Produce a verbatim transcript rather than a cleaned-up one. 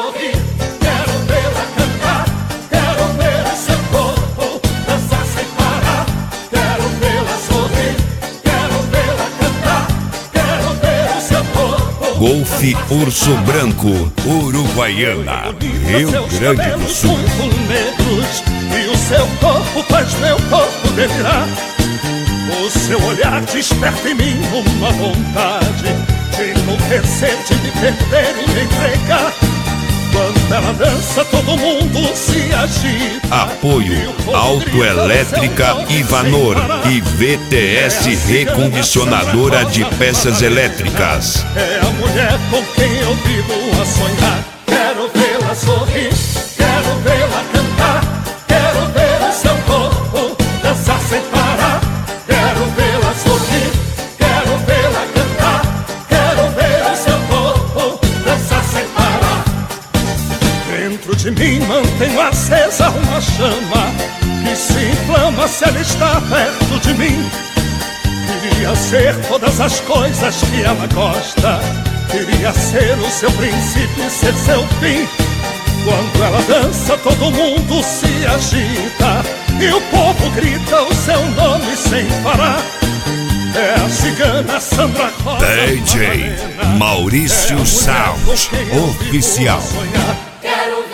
sorrir, quero vê-la cantar, quero ver o seu corpo dançar sem parar. Quero vê-la sorrir, quero vê-la cantar, quero ver o seu corpo. Golfe Urso Branco, Uruguaiana, Rio Grande do Sul. Muito negros, e o seu corpo faz meu corpo delirar. O seu olhar desperta em mim uma vontade de enlouquecer, de me perder e me entregar. Quando ela dança, todo mundo se agita. Apoio Autoelétrica Ivanor e V T S Recondicionadora de Peças Elétricas. É a mulher com quem eu vivo a sonhar. Quero vê-la sorrir, quero vê-la cantar, quero ver o seu corpo dançar sem parar. Quero vê-la sorrir, quero vê-la cantar, quero ver o seu corpo dançar sem parar. Dentro de mim mantenho acesa uma chama que se inflama se ela está perto de mim. Queria ser todas as coisas que ela gosta, queria ser o seu princípio e ser seu fim. Quando ela dança, todo mundo se agita e o povo grita o seu nome sem parar. É a cigana Sandra Rosa, D J Maurício Sound Oficial. Quero